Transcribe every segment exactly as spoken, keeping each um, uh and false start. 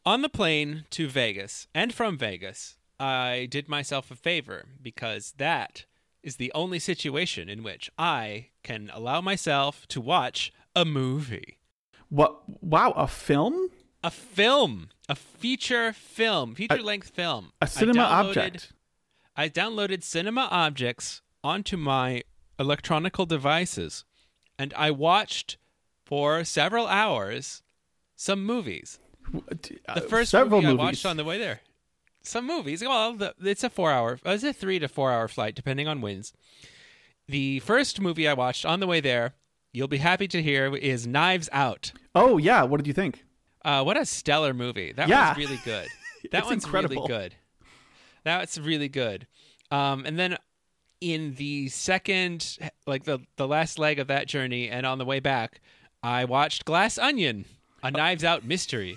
On the plane to Vegas and from Vegas, I did myself a favor because that is the only situation in which I can allow myself to watch a movie. What? Wow, a film? A film. A feature film. Feature-length film. A cinema I object. I downloaded Cinema Objects onto my electronical devices, and I watched for several hours some movies. The first Several movie I movies. watched on the way there. Some movies. Well, the, it's a four-hour. It's a three to four-hour flight, depending on winds. The first movie I watched on the way there, you'll be happy to hear, is Knives Out. Oh, yeah. What did you think? Uh, what a stellar movie. That Yeah. one's really good. That It's one's incredible. really good. That's really good. Um, and then in the second, like the, the last leg of that journey and on the way back, I watched Glass Onion, a Knives Out mystery.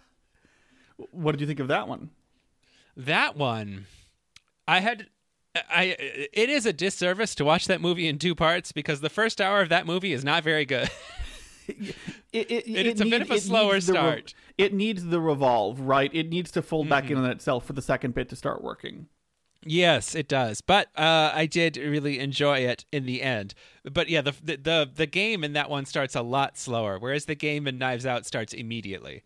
What did you think of that one? That one, I had... I it is a disservice to watch that movie in two parts because the first hour of that movie is not very good. It, it, it, It's a need- bit of a it slower needs the re- start. it needs the revolve, right? It needs to fold back in on itself for the second bit to start working. Yes, it does. But uh, I did really enjoy it in the end. But yeah, the, the the the game in that one starts a lot slower, whereas the game in Knives Out starts immediately.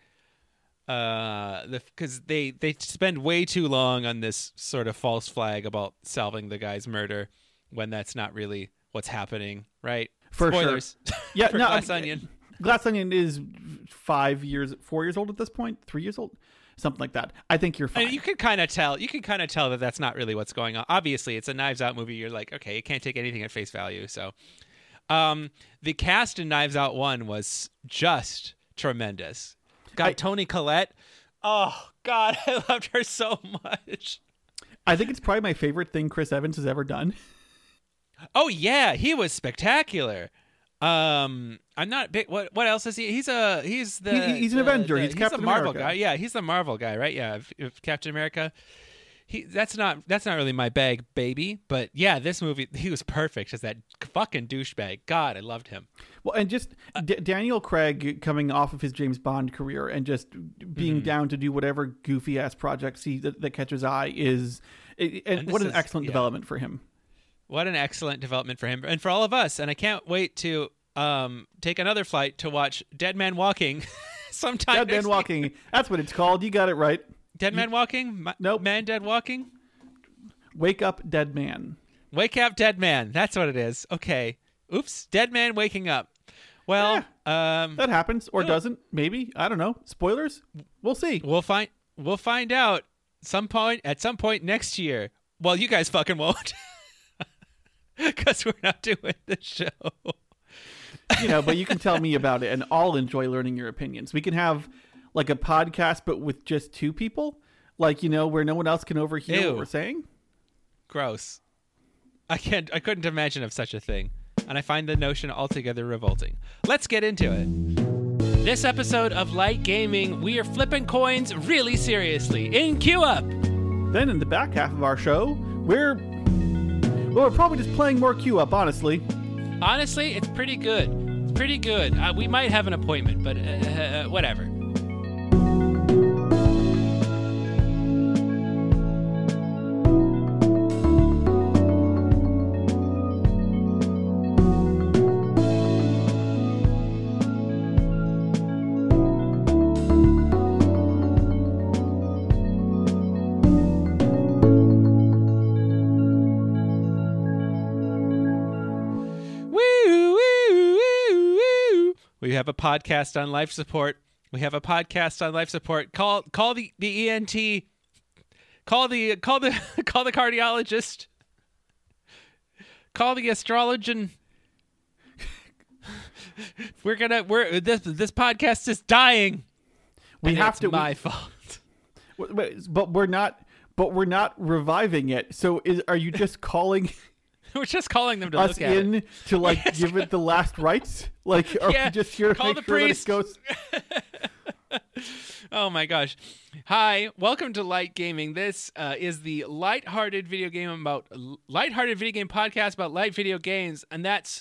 Uh, because they they spend way too long on this sort of false flag about solving the guy's murder when that's not really what's happening, right? For sure. Spoilers. Yeah, for no, Glass I- Onion. Glass Onion is five years, four years old at this point, three years old, something like that. I think you're fine. And you can kind of tell. You can kind of tell that that's not really what's going on. Obviously, it's a Knives Out movie. You're like, okay, you can't take anything at face value. So, um, the cast in Knives Out one was just tremendous. Got I- Toni Collette. Oh God, I loved her so much. I think it's probably my favorite thing Chris Evans has ever done. Oh yeah, he was spectacular. Um, I'm not big. What what else is he? He's a he's the He- he's an the- Avenger. the- He's Captain a Marvel America. guy. Yeah, he's the Marvel guy, right? Yeah, if, if Captain America. He that's not that's not really my bag, baby. But yeah, this movie he was perfect as that fucking douchebag. God, I loved him. Well, and just D- Daniel Craig coming off of his James Bond career and just being Mm-hmm. down to do whatever goofy ass projects he that, that catches eye is, it, and, And what this an is- excellent yeah. development for him. What an excellent development for him and for all of us. And I can't wait to um take another flight to watch Dead Man Walking sometime. Dead next Man week. Walking. That's what it's called. You got it right. Dead Man Walking. Ma- Nope. Man Dead Walking. Wake up, Dead Man. Wake up, dead man. That's what it is. Okay. Oops. Dead man waking up. Well, um, That happens or Oh. doesn't. Maybe. I don't know. Spoilers. We'll see. we'll find we'll find out some point at some point next year. Well, you guys fucking won't, because we're not doing the show. You know, but you can tell me about it, and I'll enjoy learning your opinions. We can have like a podcast, but with just two people, like you know, where no one else can overhear Ew. what we're saying. Gross. I can't. I couldn't imagine of such a thing, and I find the notion altogether revolting. Let's get into it. This episode of Light Gaming, we are flipping coins really seriously. In queue up. Then in the back half of our show, we're well, we're probably just playing more queue up, honestly. Honestly, it's pretty good. It's pretty good. Uh, we might have an appointment, but uh, uh, whatever. We have a podcast on life support. We have a podcast on life support. Call call the, the E N T. Call the call the call the cardiologist. Call the astrologian. We're gonna we're this this podcast is dying. We and have it's to. my we- fault. wait, but we're not. But we're not reviving it. So, is are you just calling We're just calling them to us look at in it. to like Yes. give it the last rites? Like, are Yeah, we just here to call make the sure priest. that it goes? Oh my gosh. Hi, welcome to Light Gaming. This uh, is the light-hearted video game about light-hearted video game podcast about light video games, and that's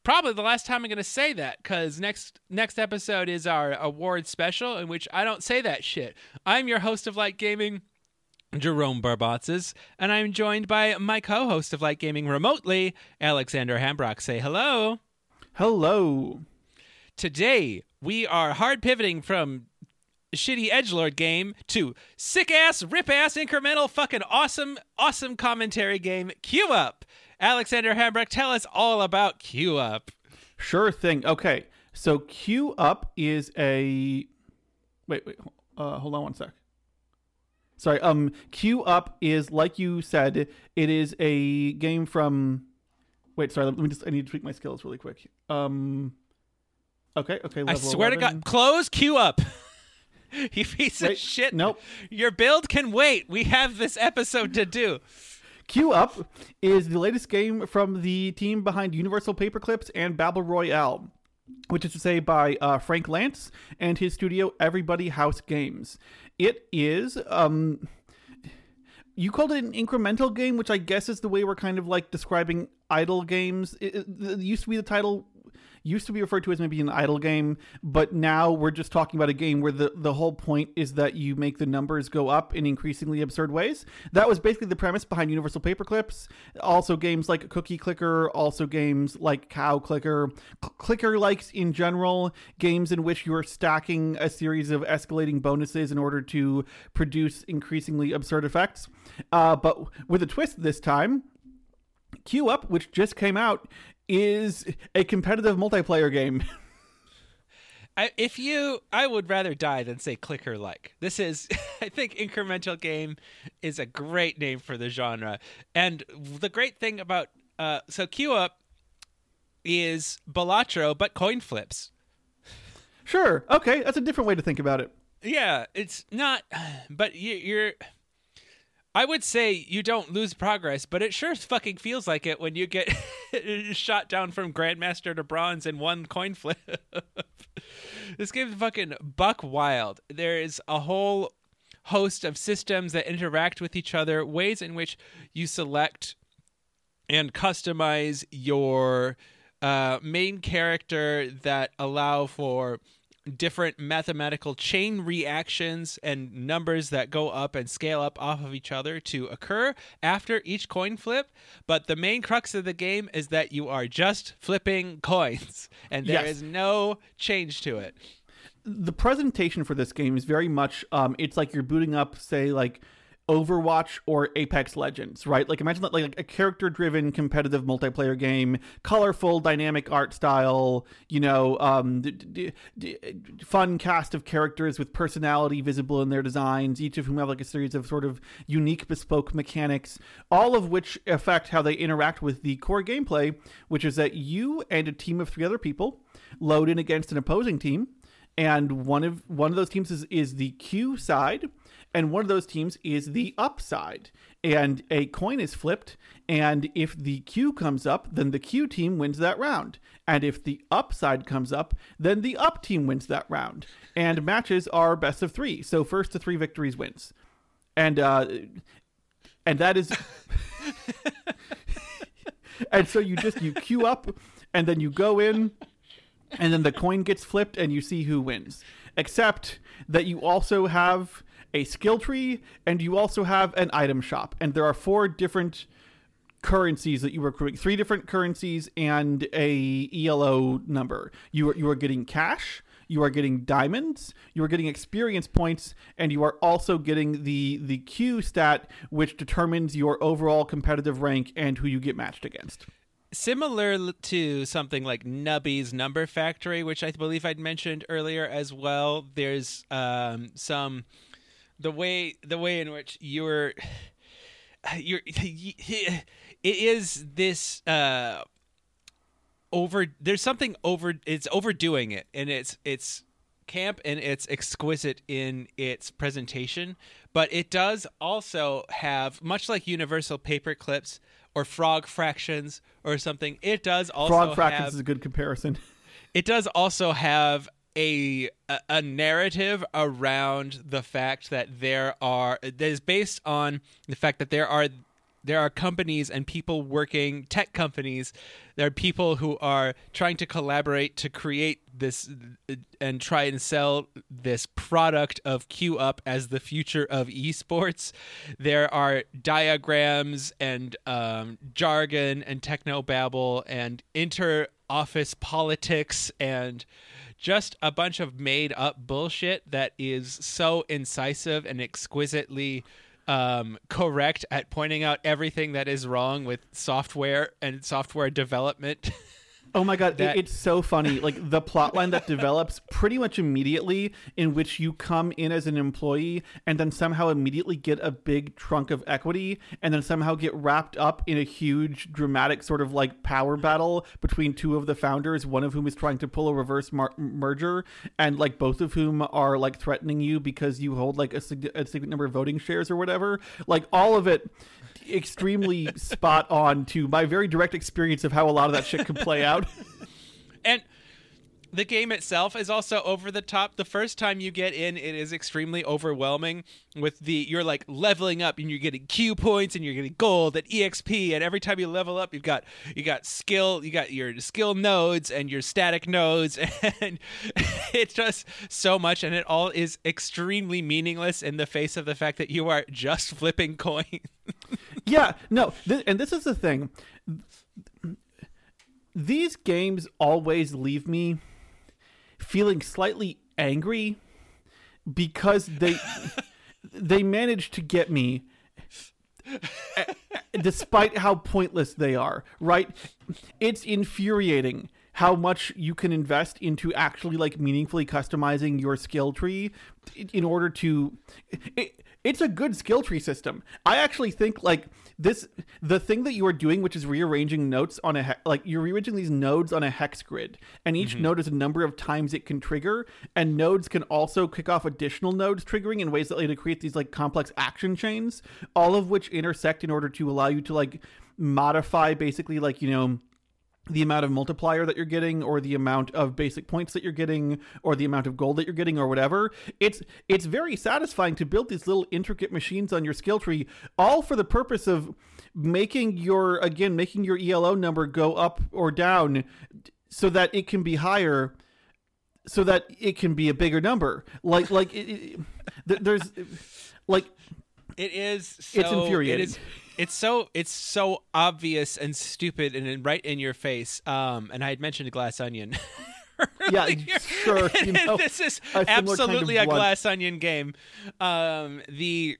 probably the last time I'm going to say that, because next next episode is our award special, in which I don't say that shit. I'm your host of Light Gaming, Jerome Barbatzes, and I'm joined by my co-host of Light Gaming remotely, Alexander Hambrock. Say hello. Hello. Today, we are hard pivoting from shitty edgelord game to sick-ass, rip-ass, incremental, fucking awesome, awesome commentary game, Queue Up. Alexander Hambrock, tell us all about Queue Up. Sure thing. Okay, so Queue Up is a... Wait, wait, uh, hold on one sec. Sorry, um, Queue Up is, like you said, it is a game from... Wait, sorry, let me just... I need to tweak my skills really quick. Um, okay, okay, level I swear eleven. to God, close Queue Up. You piece Wait, of shit. Nope. Your build can wait. We have this episode to do. Queue Up is the latest game from the team behind Universal Paperclips and Battle Royale, which is to say by uh, Frank Lance and his studio Everybody House Games. It is, um, you called it an incremental game, which I guess is the way we're kind of like describing idle games. It, it, it used to be the title... used to be referred to as maybe an idle game, but now we're just talking about a game where the, the whole point is that you make the numbers go up in increasingly absurd ways. That was basically the premise behind Universal Paperclips. Also games like Cookie Clicker, also games like Cow Clicker, Clicker likes in general, games in which you're stacking a series of escalating bonuses in order to produce increasingly absurd effects. Uh, but with a twist this time, Queue Up, which just came out, is a competitive multiplayer game. I, if you, I would rather die than say clicker like. This is, I think incremental game is a great name for the genre. And the great thing about, uh, so Queue Up is Balatro, but coin flips. Sure. Okay. That's a different way to think about it. Yeah, it's not, but you, you're, I would say you don't lose progress, but it sure fucking feels like it when you get shot down from Grandmaster to Bronze in one coin flip. This game's fucking buck wild. There is a whole host of systems that interact with each other, ways in which you select and customize your uh, main character that allow for different mathematical chain reactions and numbers that go up and scale up off of each other to occur after each coin flip. But the main crux of the game is that you are just flipping coins, and there Yes. is no change to it. The presentation for this game is very much, um, it's like you're booting up, say, like Overwatch or Apex Legends, right? Like imagine that, like a character-driven competitive multiplayer game, colorful, dynamic art style, you know, um, d- d- d- fun cast of characters with personality visible in their designs, each of whom have like a series of sort of unique, bespoke mechanics, all of which affect how they interact with the core gameplay, which is that you and a team of three other people load in against an opposing team, and one of one of those teams is, is the Q side, and one of those teams is the up side. And a coin is flipped, and if the Q comes up, then the Q team wins that round. And if the up side comes up, then the up team wins that round. And matches are best of three, so first to three victories wins. And uh, and that is... And so you just, you queue up, and then you go in, and then the coin gets flipped and you see who wins. Except that you also have a skill tree and you also have an item shop. And there are four different currencies that you are accruing. Three different currencies and a E L O number. You are, you are getting cash, you are getting diamonds, you are getting experience points, and you are also getting the, the Q stat, which determines your overall competitive rank and who you get matched against. Similar to something like Nubby's Number Factory, which I believe I'd mentioned earlier as well. There's um, some the way the way in which you're you're it is this uh, over. There's something over. It's overdoing it, and it's it's camp and it's exquisite in its presentation. But it does also have, much like Universal Paperclips or Frog Fractions or something, it does also Frog Fractions have, is a good comparison. It does also have a, a a narrative around the fact that there are that is based on the fact that there are there are companies and people working, tech companies. There are people who are trying to collaborate to create this and try and sell this product of Queue Up as the future of esports. There are diagrams and um, jargon and technobabble and inter-office politics and just a bunch of made-up bullshit that is so incisive and exquisitely um, correct at pointing out everything that is wrong with software and software development. Oh my god, that... it, it's so funny. Like the plotline that develops pretty much immediately, in which you come in as an employee and then somehow immediately get a big trunk of equity and then somehow get wrapped up in a huge dramatic sort of like power battle between two of the founders, one of whom is trying to pull a reverse mar- merger and like both of whom are like threatening you because you hold like a, sig- a significant number of voting shares or whatever. Like all of it extremely spot on to my very direct experience of how a lot of that shit can play out. And the game itself is also over the top. The first time you get in, it is extremely overwhelming with the, you're like leveling up and you're getting Q points and you're getting gold and E X P. And every time you level up, you've got, you got skill, you got your skill nodes and your static nodes. And it's just so much. And it all is extremely meaningless in the face of the fact that you are just flipping coins. Yeah, no. Th- and this is the thing. These games always leave me feeling slightly angry because they they manage to get me despite how pointless they are, right? It's infuriating how much you can invest into actually like meaningfully customizing your skill tree in order to it, it's a good skill tree system. I actually think like this, the thing that you are doing, which is rearranging notes on a, he- like you're rearranging these nodes on a hex grid, and each Mm-hmm. node is a number of times it can trigger, and nodes can also kick off additional nodes triggering in ways that like to create these like complex action chains, all of which intersect in order to allow you to like modify basically like, you know, the amount of multiplier that you're getting or the amount of basic points that you're getting or the amount of gold that you're getting or whatever. It's it's very satisfying to build these little intricate machines on your skill tree, all for the purpose of making your, again, making your E L O number go up or down so that it can be higher, so that it can be a bigger number. Like, like it, it, there's like... It is so, it's infuriating. It is, it's so it's so obvious and stupid and in, right in your face. Um, and I had mentioned Glass Onion. Yeah, sure. You know, this is a absolutely kind of a Glass Onion game. Um, the,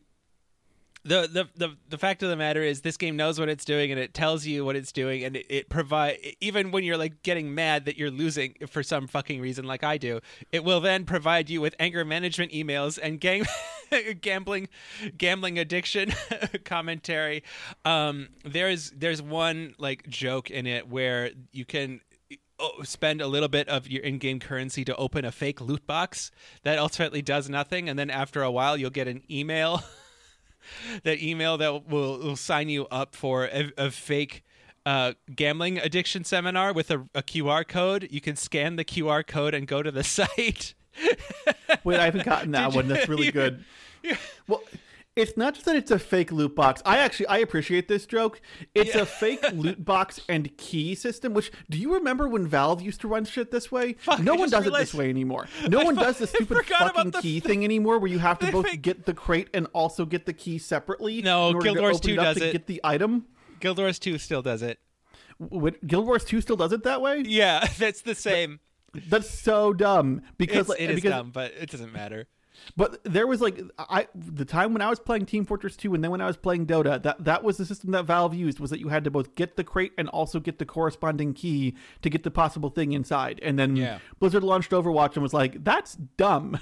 the the the the fact of the matter is, this game knows what it's doing, and it tells you what it's doing, and it, it provide even when you're like getting mad that you're losing for some fucking reason, like I do, it will then provide you with anger management emails and gang. gambling gambling addiction commentary. Um there's there's one like joke in it where you can spend a little bit of your in-game currency to open a fake loot box that ultimately does nothing, and then after a while you'll get an email that email that will, will sign you up for a, a fake uh gambling addiction seminar with a, a Q R code. You can scan the Q R code and go to the site. Wait, I haven't gotten that Did one. you- That's really you- good. you- Well, it's not just that it's a fake loot box. I actually I appreciate this joke. It's Yeah. a fake loot box and key system. Which, do you remember when Valve used to run shit this way? Fuck, no I one just does it realized- this way anymore. No I one fu- does the I stupid forgot about fucking the- key thing anymore, where you have to They both make- get the crate and also get the key separately. No, in order Guild to Wars open two it up does to it. Get the item. Guild Wars two still does it. W- Guild Wars two still does it that way. Yeah, that's the same. That's so dumb because It's, like, it is because dumb, but it doesn't matter. But there was like I the time when I was playing Team Fortress two and then when I was playing Dota, that that was the system that Valve used, was that you had to both get the crate and also get the corresponding key to get the possible thing inside. And then Yeah. Blizzard launched Overwatch and was like, that's dumb.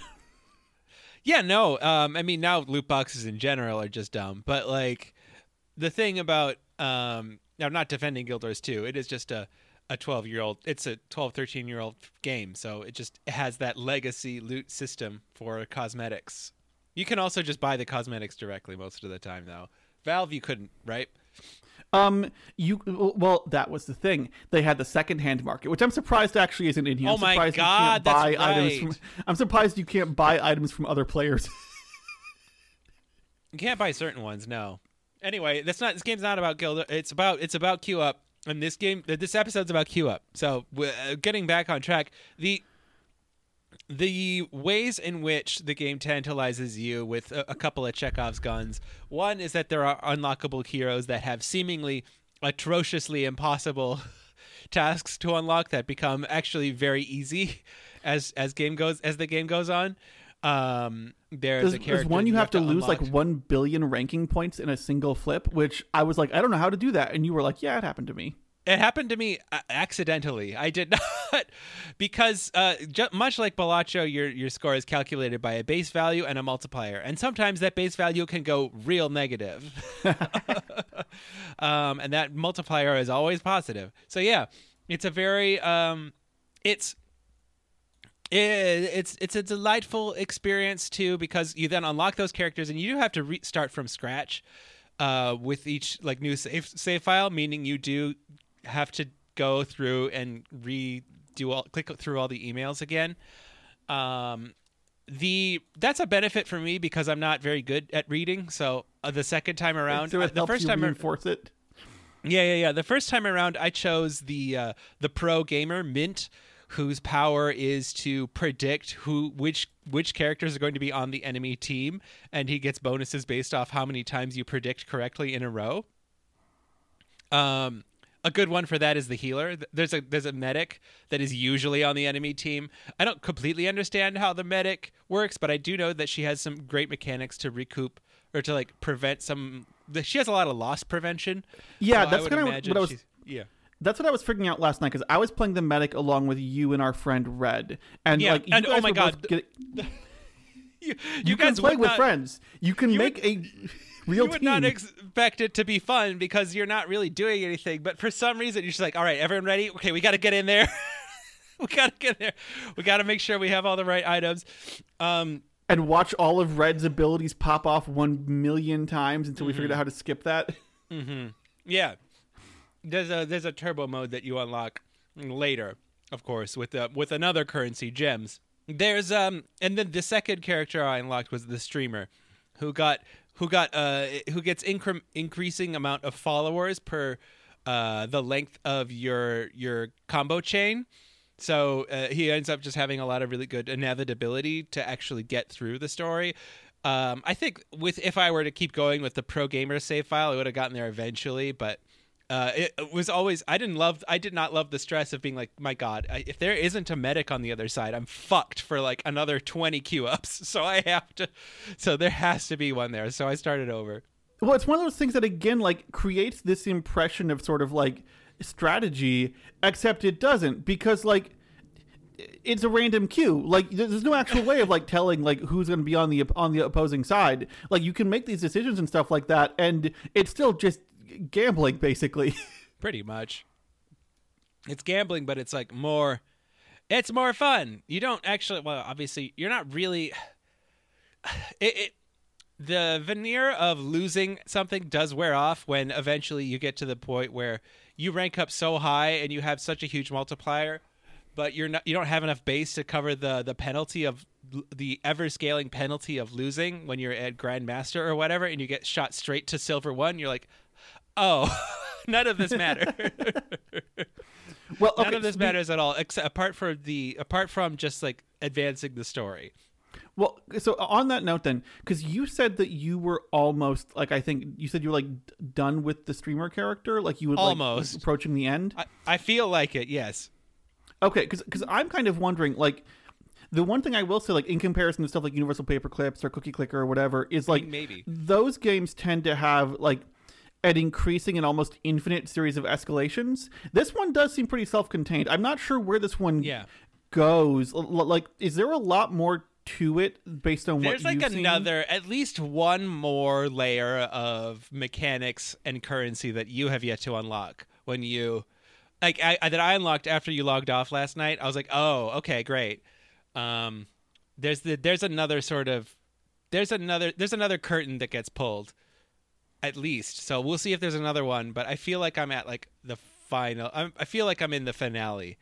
Yeah, no. Um, I mean, now loot boxes in general are just dumb. But like, the thing about um, now, I'm not defending Guild Wars two. It is just a a twelve year old. It's a twelve, thirteen year old game, so it just has that legacy loot system for cosmetics. You can also just buy the cosmetics directly most of the time, though. Valve, you couldn't, right? Um, you well, that was the thing. They had the second-hand market, which I'm surprised actually isn't in here. Oh I'm my surprised God, you can't that's buy items right. from. I'm surprised you can't buy items from other players. You can't buy certain ones, no. Anyway, that's not. This game's not about Gilda. It's about. It's about Queue Up, and this game. This episode's about Queue Up. So, uh, getting back on track, the the ways in which the game tantalizes you with a, a couple of Chekhov's guns. One is that there are unlockable heroes that have seemingly atrociously impossible tasks to unlock that become actually very easy as as game goes as the game goes on. Um, there's, there's, a character there's one you, you have, have to, to lose unlock. like one billion ranking points in a single flip, which I was like, I don't know how to do that, and you were like, yeah, it happened to me. It happened to me accidentally. I did not, because uh, ju- much like Balatro, your your score is calculated by a base value and a multiplier, and sometimes that base value can go real negative, um, and that multiplier is always positive. So yeah, it's a very um, it's. It, it's it's a delightful experience too, because you then unlock those characters and you do have to restart from scratch uh, with each like new save save file, meaning you do have to go through and redo all click through all the emails again. Um, the that's a benefit for me because I'm not very good at reading. So uh, the second time around, so it uh, the helps first you time reinforce ar- it. Yeah, yeah, yeah. The first time around, I chose the uh, the pro gamer Mint, whose power is to predict who which which characters are going to be on the enemy team, and he gets bonuses based off how many times you predict correctly in a row. Um, a good one for that is the healer. There's a there's a medic that is usually on the enemy team. I don't completely understand how the medic works, but I do know that she has some great mechanics to recoup or to like prevent some. She has a lot of loss prevention. Yeah, so that's kind of what I was. Yeah. That's what I was figuring out last night because I was playing the medic along with you and our friend Red, and yeah, like you and guys oh my were god, both get- you, you, you guys can play would with not, friends. You can you make would, a real You would team. not expect it to be fun because you're not really doing anything, but for some reason you're just like, all right, everyone ready? Okay, we got to get in there. we got to get there. We got to make sure we have all the right items. Um, and watch all of Red's abilities pop off one million times until we mm-hmm. figured out how to skip that. Mm-hmm. Yeah. There's a there's a turbo mode that you unlock later, of course, with uh, with another currency, gems. There's um and then the second character I unlocked was the streamer, who got who got uh who gets incre- increasing amount of followers per uh the length of your your combo chain. So uh, he ends up just having a lot of really good inevitability to actually get through the story. Um, I think with if I were to keep going with the pro gamer save file, I would have gotten there eventually, but. Uh, it, it was always I didn't love I did not love the stress of being like, my god, I, if there isn't a medic on the other side, I'm fucked for like another twenty queue ups. So I have to so there has to be one there. So I started over. Well, it's one of those things that again like creates this impression of sort of like strategy, except it doesn't, because like it's a random queue. Like there's no actual way of like telling like who's going to be on the on the opposing side. Like you can make these decisions and stuff like that, and it's still just gambling basically. Pretty much. It's gambling, but it's like more it's more fun. You don't actually well obviously you're not really it, it the veneer of losing something does wear off when eventually you get to the point where you rank up so high and you have such a huge multiplier, but you're not you don't have enough base to cover the the penalty of the ever scaling penalty of losing when you're at Grandmaster or whatever, and you get shot straight to silver one. You're like, oh, none of this matters. Well, okay, none of this so matters at all, except apart from the apart from just like advancing the story. Well, so on that note, then, because you said that you were almost like I think you said you were like done with the streamer character, like you would almost like, approaching the end. I, I feel like it. Yes. Okay, because because I'm kind of wondering like. The one thing I will say, like in comparison to stuff like Universal Paperclips or Cookie Clicker or whatever, is like maybe those games tend to have like an increasing and almost infinite series of escalations. This one does seem pretty self-contained. I'm not sure where this one yeah. goes. L- like, is there a lot more to it based on There's what like you've another, seen? at least one more layer of mechanics and currency that you have yet to unlock when you, like, I, I, that I unlocked after you logged off last night. I was like, oh, okay, great. Um, there's the there's another sort of there's another there's another curtain that gets pulled, at least. So we'll see if there's another one. But I feel like I'm at like the final. I'm, I feel like I'm in the finale.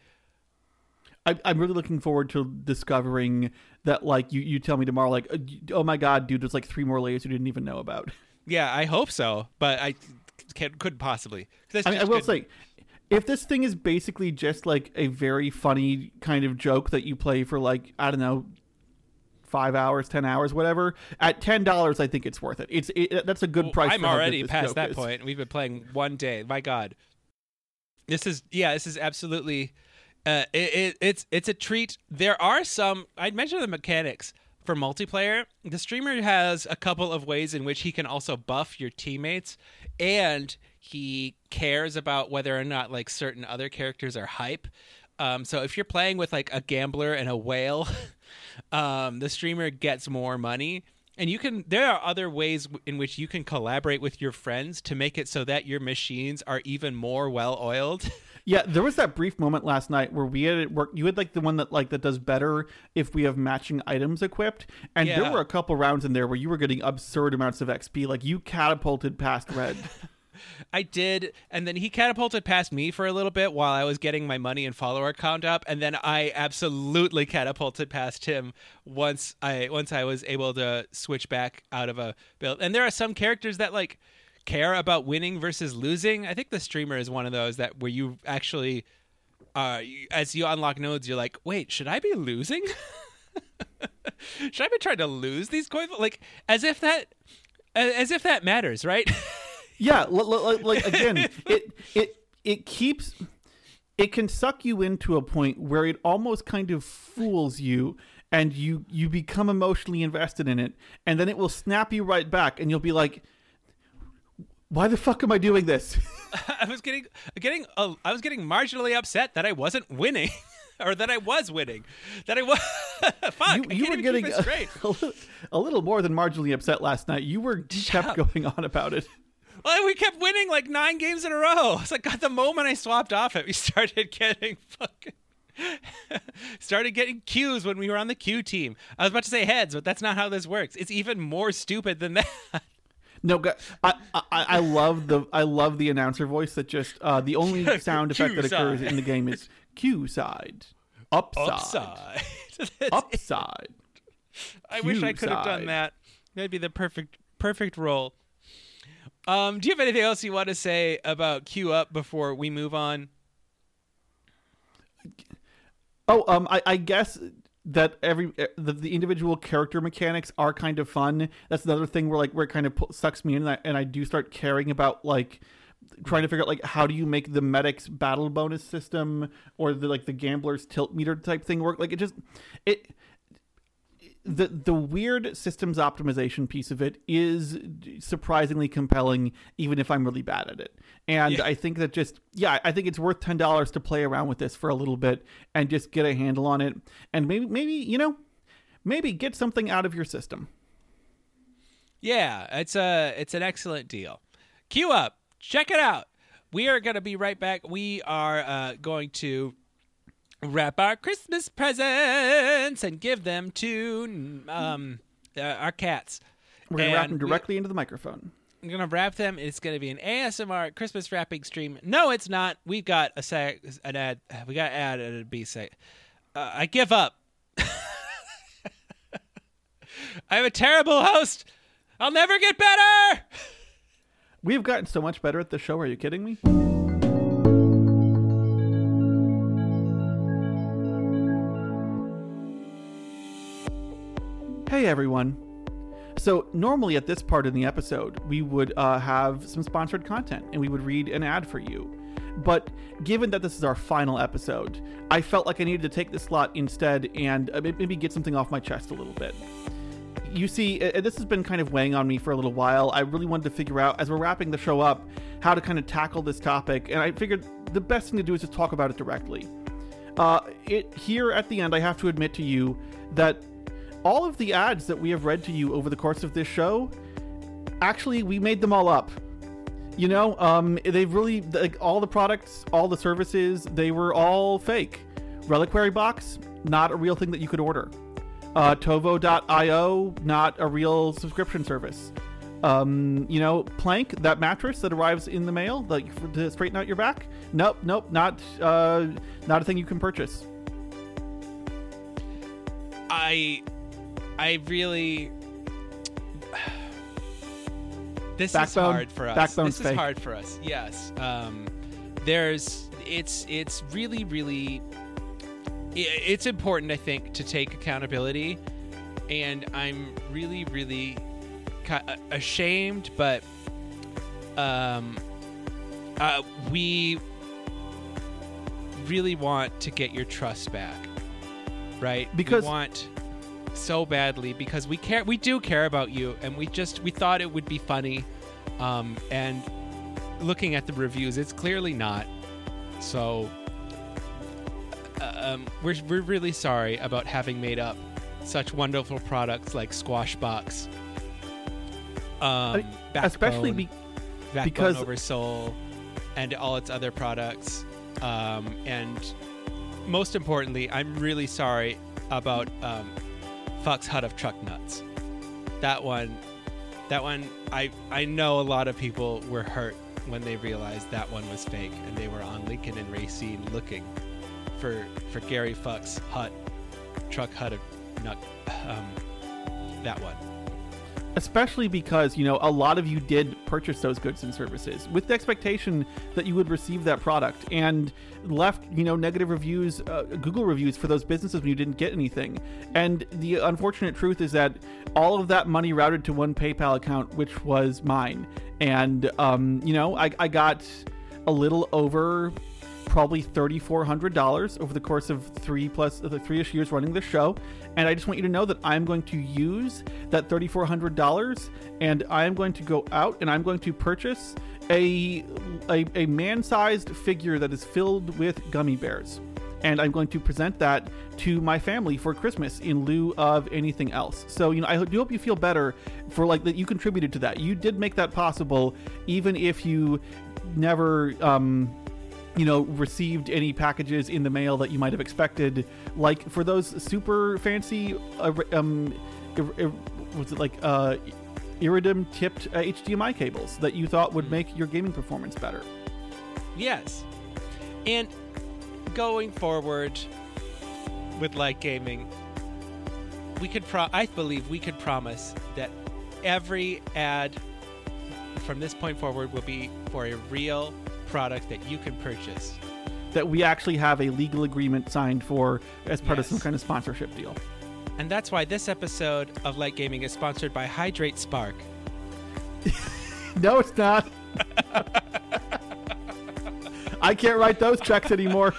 I, I'm really looking forward to discovering that. Like you, you tell me tomorrow, like, oh my god, dude, there's like three more layers you didn't even know about. Yeah, I hope so, but I can, couldn't possibly. I, mean, I will say, if this thing is basically just like a very funny kind of joke that you play for like, I don't know, five hours, ten hours, whatever, at ten dollars, I think it's worth it. It's it, that's a good well, price. I'm for how already good this past joke that is. point. We've been playing one day. My God, this is yeah, this is absolutely. Uh, it, it, it's it's a treat. There are some. I'd mention the mechanics for multiplayer. The streamer has a couple of ways in which he can also buff your teammates, and he cares about whether or not like certain other characters are hype. Um, so if you're playing with like a gambler and a whale, um, the streamer gets more money. And you can. There are other ways in which you can collaborate with your friends to make it so that your machines are even more well oiled. Yeah, there was that brief moment last night where we had it work. You had like the one that like that does better if we have matching items equipped, and Yeah. there were a couple rounds in there where you were getting absurd amounts of X P. Like you catapulted past red. I did, and then he catapulted past me for a little bit while I was getting my money and follower count up, and then I absolutely catapulted past him once I once I was able to switch back out of a build. And there are some characters that like care about winning versus losing. I think the streamer is one of those that where you actually, uh, as you unlock nodes, you're like, wait, should I be losing? Should I be trying to lose these coins? Like as if that, as if that matters, right? Yeah, like, like again, it it it keeps it can suck you into a point where it almost kind of fools you, and you you become emotionally invested in it, and then it will snap you right back, and you'll be like, "Why the fuck am I doing this?" I was getting getting uh, I was getting marginally upset that I wasn't winning. Or that I was winning, that I was. Fuck, You, you I can't were even getting keep it straight. a, a, little, a little more than marginally upset last night. You were kept going on about it. Well, we kept winning like nine games in a row. It's like God, the moment I swapped off it, we started getting fucking started getting Qs when we were on the Q team. I was about to say heads, but that's not how this works. It's even more stupid than that. No, I, I I love the I love the announcer voice that just uh, the only sound effect that occurs in the game is Q side, upside, Upside. upside. I wish I could have done Q-side. that. That'd be the perfect perfect role. Um, do you have anything else you want to say about Q Up before we move on? Oh, um, I, I guess that every the, the individual character mechanics are kind of fun. That's another thing where like where it kind of pu- sucks me in, and I, and I do start caring about like trying to figure out like how do you make the medic's battle bonus system or the like the gambler's tilt meter type thing work. Like it just it. The the weird systems optimization piece of it is surprisingly compelling, even if I'm really bad at it. And Yeah. I think that just, yeah, I think it's worth ten dollars to play around with this for a little bit and just get a handle on it. And maybe, maybe you know, maybe get something out of your system. Yeah, it's a it's an excellent deal. Q Up, check it out. We are going to be right back. We are uh, going to wrap our Christmas presents and give them to um, uh, our cats. We're going to wrap And them directly into the microphone. We're going to wrap them. It's going to be an A S M R Christmas wrapping stream. No, it's not. We've got a sec, an ad. We got an ad and a B sec. Uh, I give up. I'm a terrible host. I'll never get better. We've gotten so much better at the show. Are you kidding me? Hey everyone. So normally at this part in the episode, we would uh, have some sponsored content and we would read an ad for you. But given that this is our final episode, I felt like I needed to take this slot instead and uh, maybe get something off my chest a little bit. You see, uh, this has been kind of weighing on me for a little while. I really wanted to figure out, as we're wrapping the show up, how to kind of tackle this topic, and I figured the best thing to do is just talk about it directly. Uh, it here at the end, I have to admit to you that all of the ads that we have read to you over the course of this show, actually, we made them all up. You know, um, they've really, like, all the products, all the services, they were all fake. Reliquary Box, not a real thing that you could order. Uh, Tovo dot io, not a real subscription service. Um, you know, Plank, that mattress that arrives in the mail, like for, to straighten out your back. Nope, nope, not uh, not a thing you can purchase. I, I really. This Backbone, is hard for us. Backbone's This is fake. hard for us. Yes. Um, there's. It's. It's really, really. i- It's important, I think, to take accountability, and I'm really, really ki- ashamed, but um, uh, we really want to get your trust back, right? Because- we want so badly because we care we do care about you, and we just we thought it would be funny, um and looking at the reviews, it's clearly not. So uh, um we're, we're really sorry about having made up such wonderful products like Squashbox, um Backbone, Especially be- Backbone because- over Soul, and all its other products, um and most importantly, I'm really sorry about um Fox Hut of Truck Nuts. That one, that one, I I know a lot of people were hurt when they realized that one was fake, and they were on Lincoln and Racine looking for for Gary Fox Hut, Truck Hut of Nut, um, that one. Especially because, you know, a lot of you did purchase those goods and services with the expectation that you would receive that product, and left, you know, negative reviews, uh, Google reviews for those businesses when you didn't get anything. And the unfortunate truth is that all of that money routed to one PayPal account, which was mine. And, um, you know, I, I got a little over probably three thousand four hundred dollars over the course of three plus the three-ish years running the show. And I just want you to know that I'm going to use that three thousand four hundred dollars, and I am going to go out and I'm going to purchase a a, a man-sized figure that is filled with gummy bears. And I'm going to present that to my family for Christmas in lieu of anything else. So, you know, I do hope you feel better for like that you contributed to that. You did make that possible, even if you never um you know, received any packages in the mail that you might have expected, like for those super fancy, uh, um, ir- ir- was it like uh, iridium tipped uh, H D M I cables that you thought would make your gaming performance better. Yes. And going forward with Light Gaming, we could pro- I believe we could promise that every ad from this point forward will be for a real product that you can purchase. That we actually have a legal agreement signed for as part of Yes. some kind of sponsorship deal. And that's why this episode of Light Gaming is sponsored by Hydrate Spark. No, it's not. I can't write those checks anymore.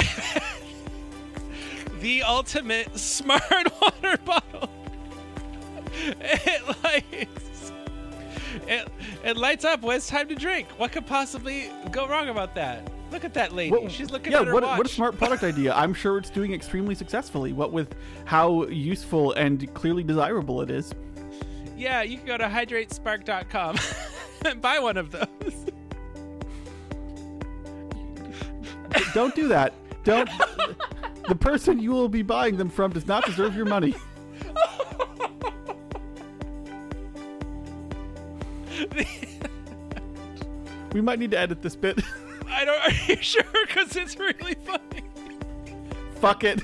The ultimate smart water bottle. It lights. It, it lights up when it's time to drink. What could possibly go wrong about that? Look at that lady. What- She's looking yeah, at her what, watch. what a smart product idea. I'm sure it's doing extremely successfully, what with how useful and clearly desirable it is. Yeah, you can go to hydrate spark dot com and buy one of those. Don't do that. Don't. The person you will be buying them from does not deserve your money. We might need to edit this bit. I don't. Are you sure? Because it's really funny. Fuck it.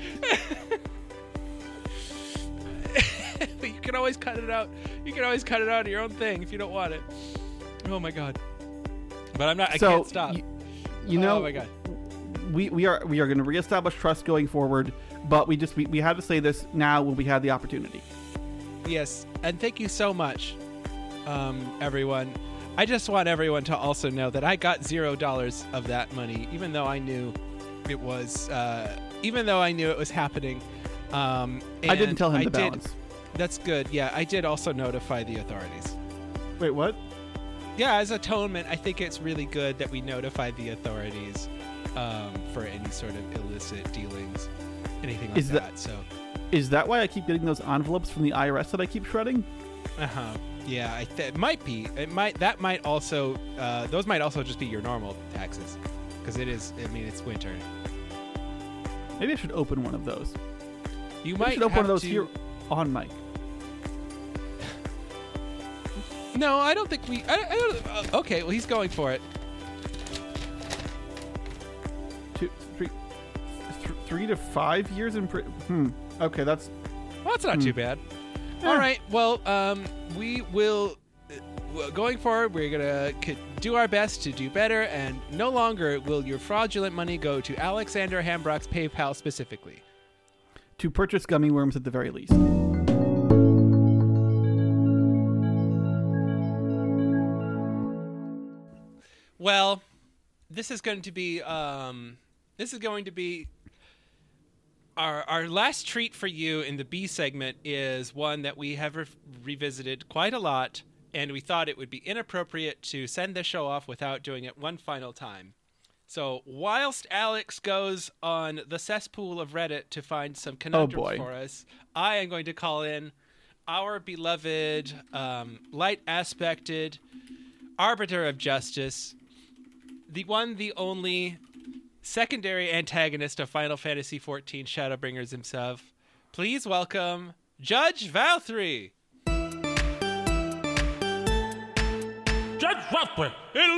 You can always cut it out. You can always cut it out of your own thing if you don't want it. Oh my god. But I'm not. I so, can't stop. You, you know, oh my god. we we are we are going to reestablish trust going forward. But we just we, we had to say this now when we had the opportunity. Yes, and thank you so much, um, everyone. I just want everyone to also know that I got zero dollars of that money, even though I knew it was, uh, even though I knew it was happening. Um, I didn't and tell him I the did- balance. That's good. Yeah, I did also notify the authorities. Wait, what? Yeah, as atonement, I think it's really good that we notify the authorities um, for any sort of illicit dealings, anything like Is that. that- So, Is that why I keep getting those envelopes from the I R S that I keep shredding? uh huh. Yeah, I th- it might be. It might. That might also. Uh, those might also just be your normal taxes, because it is. I mean, it's winter. Maybe I should open one of those. You Maybe might I should open have one of those to, here on mic. No, I don't think we. I, I don't. Uh, okay, well, he's going for it. Two, three, th- three to five years in prison. Hmm. Okay, that's Well, that's not Hmm. too bad. Eh. All right. Well, um, we will going forward, we're going to do our best to do better, and no longer will your fraudulent money go to Alexander Hambrock's PayPal specifically. To purchase gummy worms at the very least. Well, this is going to be um, this is going to be our our last treat for you in the B segment is one that we have re- revisited quite a lot, and we thought it would be inappropriate to send the show off without doing it one final time. So whilst Alex goes on the cesspool of Reddit to find some conundrums oh for us, I am going to call in our beloved, um, light-aspected arbiter of justice, the one, the only secondary antagonist of Final Fantasy fourteen Shadowbringers himself. Please welcome Judge Valthree. Judge Valthree!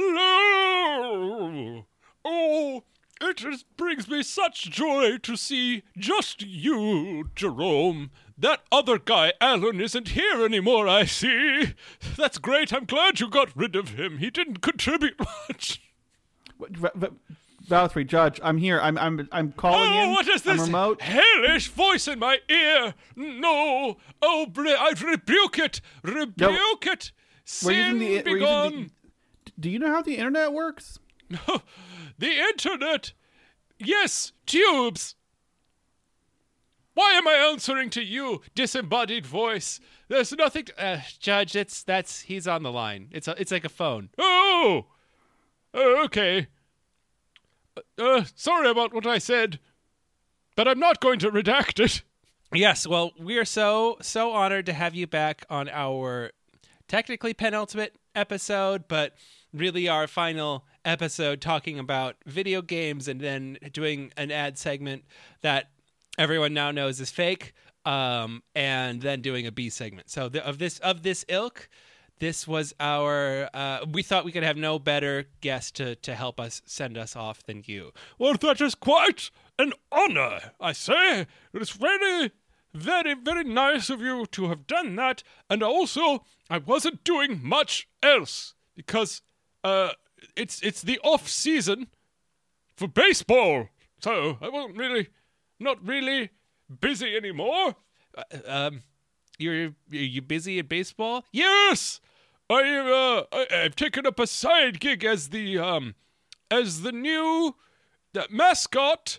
Hello! Oh, it is, brings me such joy to see just you, Jerome. That other guy, Alan, isn't here anymore, I see. That's great. I'm glad you got rid of him. He didn't contribute much. Valthree, Judge, I'm here. I'm I'm I'm calling oh, in. what is this I'm remote. hellish voice in my ear? No. Oh, I rebuke it. Rebuke no. it. We're Sin using the, be we're gone. using the, do you know how the internet works? No. The internet. Yes, tubes. Why am I answering to you, disembodied voice? There's nothing to... Uh, Judge, it's that's he's on the line. It's a, it's like a phone. Oh! Uh, okay. Uh, sorry about what I said, but I'm not going to redact it. Yes, well, we are so, so honored to have you back on our technically penultimate episode, but really our final episode talking about video games and then doing an ad segment that everyone now knows is fake, um, and then doing a B segment. So the, of this of this ilk, this was our, uh, we thought we could have no better guest to, to help us send us off than you. Well, that is quite an honor, I say. It's very, very, very nice of you to have done that. And also, I wasn't doing much else because uh, it's it's the off season for baseball. So I wasn't really, not really busy anymore. Uh, um, you're, are you busy at baseball? Yes! I, uh, I, I've taken up a side gig as the, um, as the new the mascot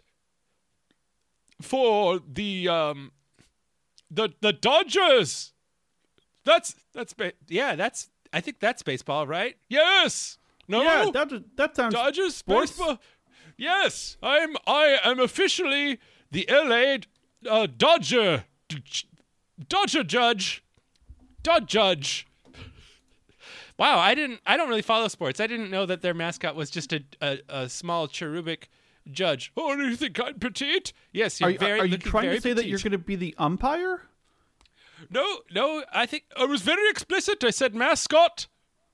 for the, um, the, the Dodgers. That's, that's, Ba- yeah, that's, I think that's baseball, right? yes! No? Yeah, that that sounds Dodgers sports. baseball? Yes! I'm, I am officially the L A, uh, Dodger, Dodger Judge. Dodge Judge. Wow, I didn't. I don't really follow sports. I didn't know that their mascot was just a a, a small cherubic judge. Oh, do you think I'm petite? Yes, you're Are, you- very. are you looking trying very to say that petite. you're going to be the umpire? No, no, I think I was very explicit. I said mascot.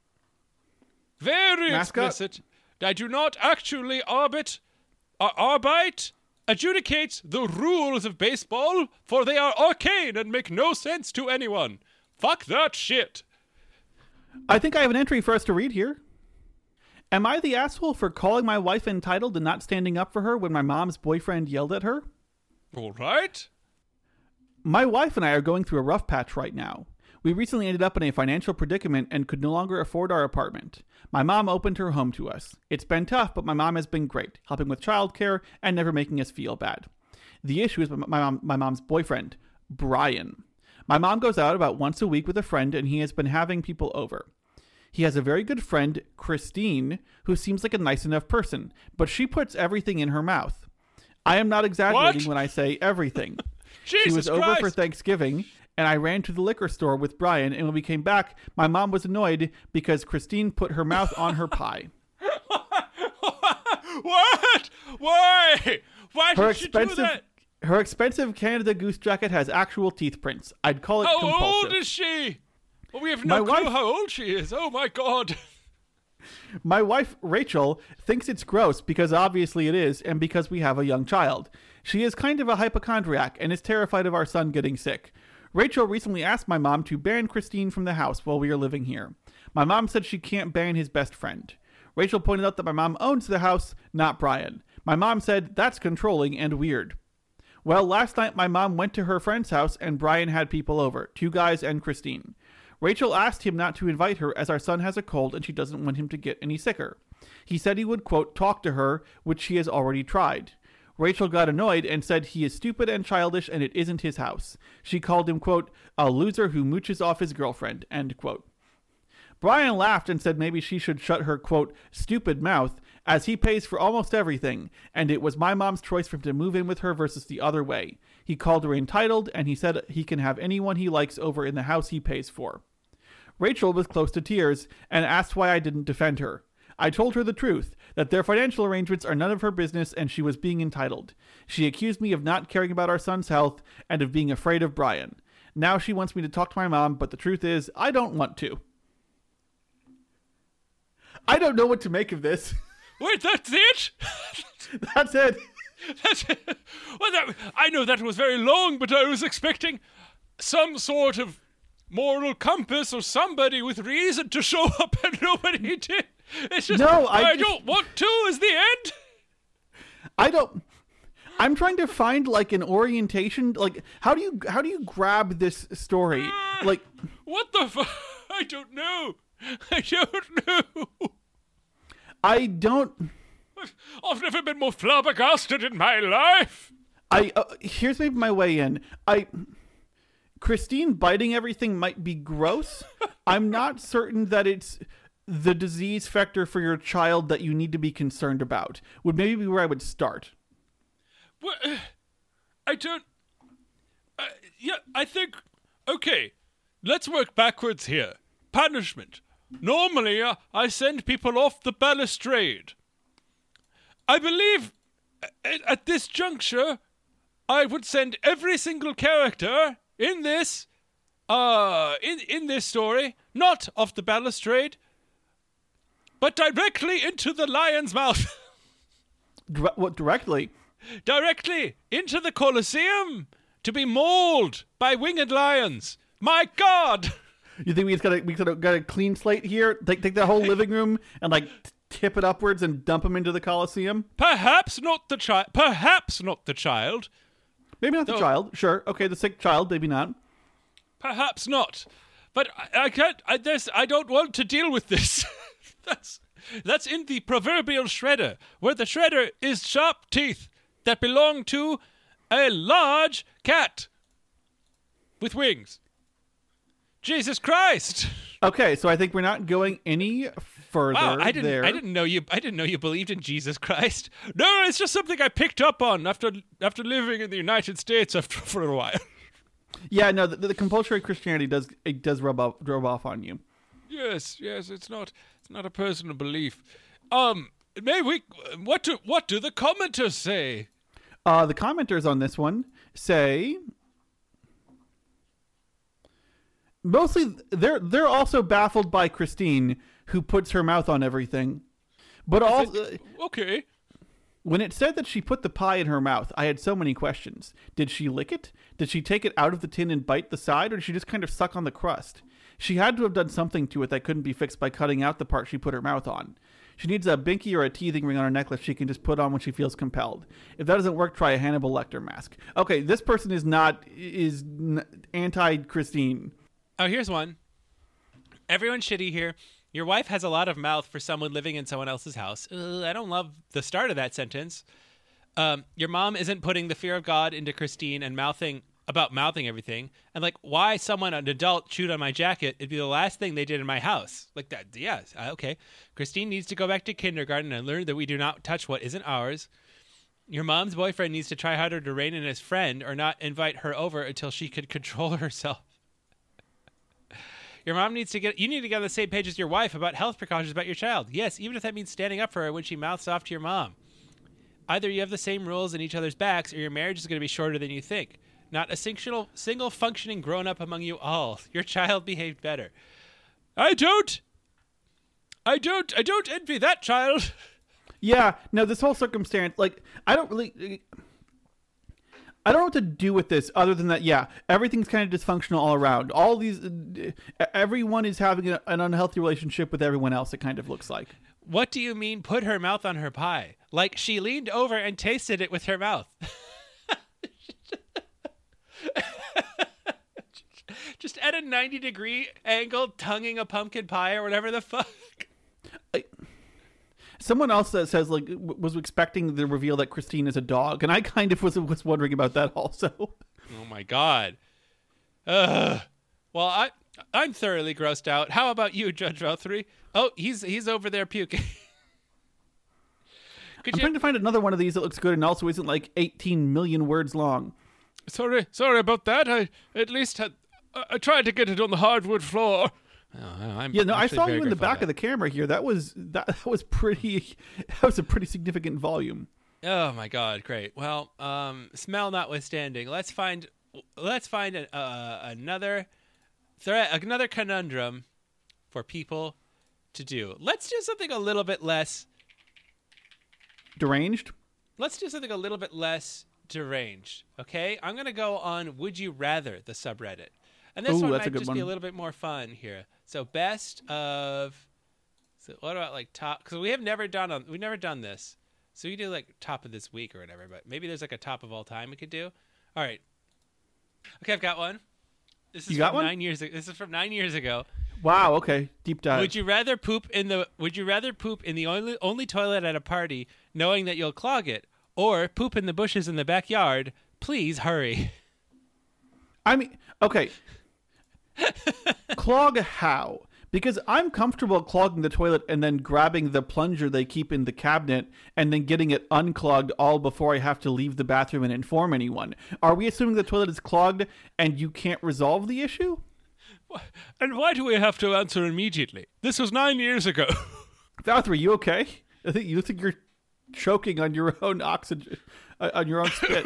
Very Mascot? explicit. I do not actually arbit, uh, arbite, adjudicate the rules of baseball, for they are arcane and make no sense to anyone. Fuck that shit. I think I have an entry for us to read here. Am I the asshole for calling my wife entitled and not standing up for her when my mom's boyfriend yelled at her? All right. My wife and I are going through a rough patch right now. We recently ended up in a financial predicament and could no longer afford our apartment. My mom opened her home to us. It's been tough, but my mom has been great, helping with childcare and never making us feel bad. The issue is my, mom, my mom's boyfriend, Brian. My mom goes out about once a week with a friend, and he has been having people over. He has a very good friend, Christine, who seems like a nice enough person, but she puts everything in her mouth. I am not exaggerating What? when I say everything. Jesus She was over Christ. for Thanksgiving, and I ran to the liquor store with Brian, and when we came back, my mom was annoyed because Christine put her mouth on her pie. What? Why? Why Her did she do expensive, that? her expensive Canada Goose jacket has actual teeth prints. I'd call it How compulsive. old is she? Well, we have no My clue wife- how old she is. Oh my god. My wife, Rachel, thinks it's gross because obviously it is, and because we have a young child. She is kind of a hypochondriac and is terrified of our son getting sick. Rachel recently asked my mom to ban Christine from the house while we are living here. My mom said she can't ban his best friend. Rachel pointed out that my mom owns the house, not Brian. My mom said that's controlling and weird. Well, last night my mom went to her friend's house and Brian had people over, two guys and Christine. Rachel asked him not to invite her as our son has a cold and she doesn't want him to get any sicker. He said he would, quote, talk to her, which he has already tried. Rachel got annoyed and said he is stupid and childish and it isn't his house. She called him, quote, a loser who mooches off his girlfriend, end quote. Brian laughed and said maybe she should shut her, quote, stupid mouth, as he pays for almost everything, and it was my mom's choice for him to move in with her versus the other way. He called her entitled, and he said he can have anyone he likes over in the house he pays for. Rachel was close to tears and asked why I didn't defend her. I told her the truth, that their financial arrangements are none of her business and she was being entitled. She accused me of not caring about our son's health and of being afraid of Brian. Now she wants me to talk to my mom, but the truth is, I don't want to. I don't know what to make of this. Wait, that's it? That's it. That's it. Well, that, I know that was very long, but I was expecting some sort of moral compass or somebody with reason to show up, and nobody did. It's just, no, I, I just, don't want to is the end. I don't. I'm trying to find like an orientation. Like, how do you how do you grab this story? Uh, like, what the fuck? I don't know. I don't know. I don't. I've never been more flabbergasted in my life. I uh, here's maybe my way in. I Christine biting everything might be gross. I'm not certain that it's the disease vector for your child that you need to be concerned about. Would maybe be where I would start. Well, uh, I don't. Uh, yeah, I think. Okay, let's work backwards here. Punishment. Normally, uh, I send people off the balustrade. I believe at, at this juncture, I would send every single character in this, uh, in in this story, not off the balustrade, but directly into the lion's mouth. Dire- what directly? Directly into the Colosseum to be mauled by winged lions. My God! You think we just got a we got a, got a clean slate here? Take take that whole living room and like t- tip it upwards and dump him into the Colosseum? Perhaps not the child. Perhaps not the child. Maybe not the No. child. Sure. Okay, the sick child. Maybe not. Perhaps not. But I, I can't. I, there's, I don't want to deal with this. that's that's in the proverbial shredder, where the shredder is sharp teeth that belong to a large cat with wings. Jesus Christ! Okay, so I think we're not going any further Wow, I didn't. there. I didn't know you. I didn't know you believed in Jesus Christ. No, it's just something I picked up on after after living in the United States after, for a while. Yeah, no, the, the compulsory Christianity does it does rub off rub off on you. Yes, yes, it's not. It's not a personal belief. Um, may we? What do what do the commenters say? Uh, the commenters on this one say mostly they're they're also baffled by Christine, who puts her mouth on everything. But all Okay. when it said that she put the pie in her mouth, I had so many questions. Did she lick it? Did she take it out of the tin and bite the side, or did she just kind of suck on the crust? She had to have done something to it that couldn't be fixed by cutting out the part she put her mouth on. She needs a binky or a teething ring on her necklace she can just put on when she feels compelled. If that doesn't work, try a Hannibal Lecter mask. Okay, this person is not is n- anti-Christine. Oh, here's one. Everyone's shitty here. Your wife has a lot of mouth for someone living in someone else's house. Uh, I don't love the start of that sentence. Um, your mom isn't putting the fear of God into Christine and mouthing about mouthing everything. And like, why someone, an adult, chewed on my jacket? It'd be the last thing they did in my house. Like that. Yeah. Okay. Christine needs to go back to kindergarten and learn that we do not touch what isn't ours. Your mom's boyfriend needs to try harder to rein in his friend or not invite her over until she could control herself. Your mom needs to get, you need to get on the same page as your wife about health precautions about your child. Yes, even if that means standing up for her when she mouths off to your mom. Either you have the same rules in each other's backs or your marriage is going to be shorter than you think. Not a single, single functioning grown-up among you all. Your child behaved better. I don't, I don't, I don't envy that child. Yeah, no, this whole circumstance, like, I don't really... I don't know what to do with this other than that, yeah, everything's kind of dysfunctional all around. All these, everyone is having a, an unhealthy relationship with everyone else, it kind of looks like. What do you mean put her mouth on her pie? Like she leaned over and tasted it with her mouth. Just at a ninety degree angle, tonguing a pumpkin pie or whatever the fuck. I, someone else that says, like, was expecting the reveal that Christine is a dog, and I kind of was was wondering about that also. Oh my god. Ugh. Well, I I'm thoroughly grossed out. How about you, Judge Valtteri? Oh, he's he's over there puking. Could I'm you... trying to find another one of these that looks good and also isn't like eighteen million words long. Sorry, sorry about that. I at least had. I tried to get it on the hardwood floor. Oh, I'm yeah, no, I saw you in the back of, of the camera here. That was that, that was pretty. That was a pretty significant volume. Oh my god, great. Well, um, smell notwithstanding, let's find let's find a, uh, another threat, another conundrum for people to do. Let's do something a little bit less deranged. Let's do something a little bit less deranged. Okay, I'm gonna go on Would You Rather, the subreddit. And this Ooh, one that's a might good just one. be a little bit more fun here. So best of, so what about like top? Because we have never done on, we've never done this. So we do like top of this week or whatever. But maybe there's like a top of all time we could do. All right. Okay, I've got one. This is You got from one? nine years. This is from nine years ago. Wow. Okay. Deep dive. Would you rather poop in the Would you rather poop in the only only toilet at a party, knowing that you'll clog it, or poop in the bushes in the backyard? Please hurry. I mean, okay. Clog how? Because I'm comfortable clogging the toilet and then grabbing the plunger they keep in the cabinet and then getting it unclogged all before I have to leave the bathroom and inform anyone. Are we assuming the toilet is clogged and you can't resolve the issue? And why do we have to answer immediately? This was nine years ago. Valtteri, you okay? I think you think you're choking on your own oxygen, uh, on your own spit.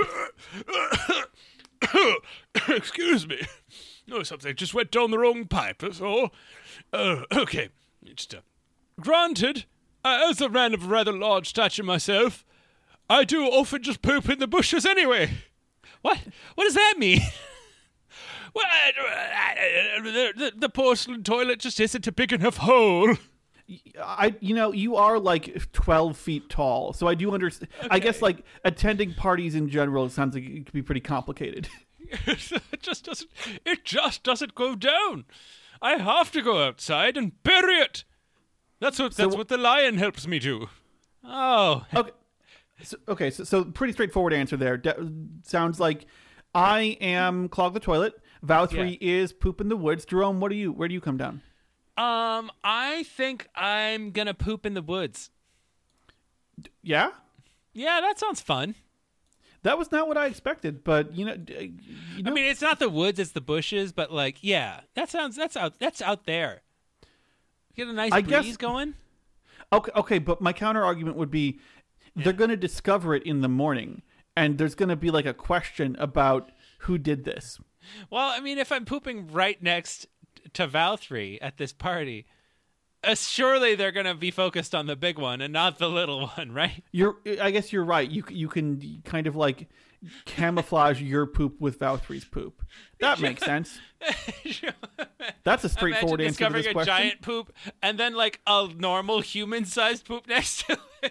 Excuse me. No, something just went down the wrong pipe, that's all. Uh, okay. Just, uh, granted, uh, as a man of rather large stature myself, I do often just poop in the bushes anyway. What? What does that mean? Well, uh, the, the, the porcelain toilet just isn't a big enough hole. I, you know, you are like twelve feet tall, so I do understand. Okay. I guess like attending parties in general sounds like it could be pretty complicated. it just doesn't. It just doesn't go down. I have to go outside and bury it. That's what. So, that's what the lion helps me do. Oh, okay. So, okay, so, so pretty straightforward answer there. De- sounds like I am clog the toilet. Valtteri Yeah. is poop in the woods. Jerome, what do you? Where do you come down? Um, I think I'm gonna poop in the woods. Yeah, Yeah, that sounds fun. that was not what I expected, but you know, d- you know I mean, it's not the woods, it's the bushes, but like, yeah, that sounds that's out that's out there. Get a nice I breeze guess- going. okay, okay, but my counter argument would be they're going to discover it in the morning, and there's going to be like a question about who did this. Well, I mean, if I'm pooping right next to Valtteri at this party, uh, surely they're gonna be focused on the big one and not the little one, right? You're, I guess you're right. You you can kind of like camouflage your poop with Valtteri's poop. That makes sense. That's a straightforward Imagine answer to discovering this a question. giant poop and then like a normal human-sized poop next to it.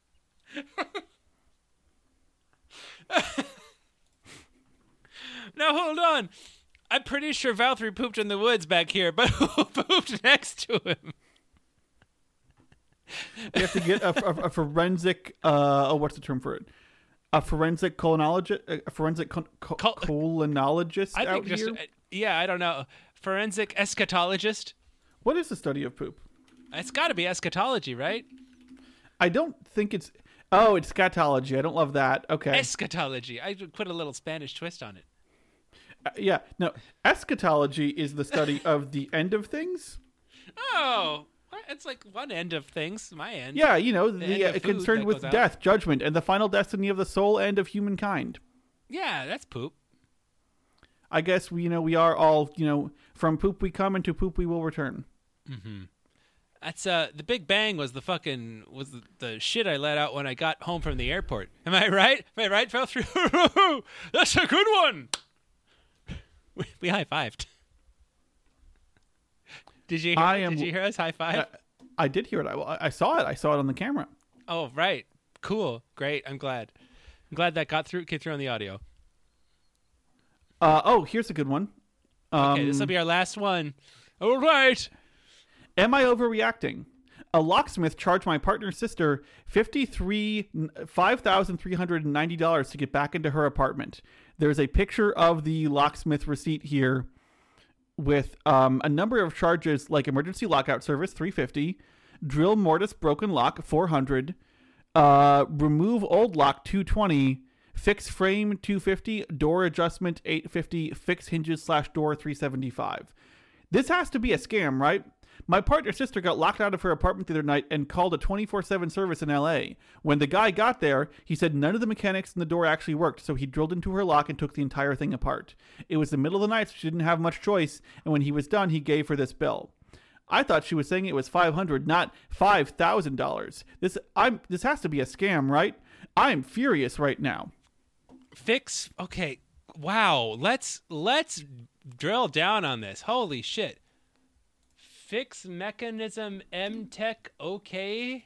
Now hold on. I'm pretty sure Valtteri pooped in the woods back here, but who pooped next to him? We have to get a, a, a forensic. Uh, oh, what's the term for it? A forensic colonologist. A forensic con- co- Col- colonologist I out think just here. uh, yeah, I don't know. Forensic eschatologist. What is the study of poop? It's got to be eschatology, right? I don't think it's. Oh, it's scatology. I don't love that. Okay. Eschatology. I put a little Spanish twist on it. Uh, yeah. No. Eschatology is the study of the end of things. Oh, it's like one end of things. My end. Yeah, you know, The the, end uh, of food concerned that with goes out. death, judgment, and the final destiny of the soul and of humankind. Yeah, that's poop. I guess we, you know, we are all, you know, from poop we come and to poop we will return. That's uh the Big Bang was the fucking was the, the shit I let out when I got home from the airport. Am I right? Am I right, fell through? That's a good one. We, we high fived. Did you hear? I it? am- Did you hear us high five? Uh, I did hear it. I, I saw it. I saw it on the camera. Oh, right. Cool. Great. I'm glad. I'm glad that got through. Came through on the audio. Uh, oh, here's a good one. Um, Okay, this will be our last one. All right. Am I overreacting? A locksmith charged my partner's sister fifty-three five thousand three hundred ninety dollars to get back into her apartment. There's a picture of the locksmith receipt here with um, a number of charges like emergency lockout service three hundred fifty dollars, drill mortise broken lock four hundred dollars, uh, remove old lock two hundred twenty dollars, fix frame two hundred fifty dollars, door adjustment eight hundred fifty dollars, fix hinges slash door three hundred seventy-five dollars. This has to be a scam, right? My partner's sister got locked out of her apartment the other night and called a twenty-four seven service in L A. When the guy got there, he said none of the mechanics in the door actually worked, so he drilled into her lock and took the entire thing apart. It was the middle of the night, so she didn't have much choice, and when he was done, he gave her this bill. I thought she was saying it was five hundred dollars, not five thousand dollars. This I'm this has to be a scam, right? I am furious right now. Fix. Okay. Wow. Let's let's drill down on this. Holy shit. Fix mechanism M Tech. Okay.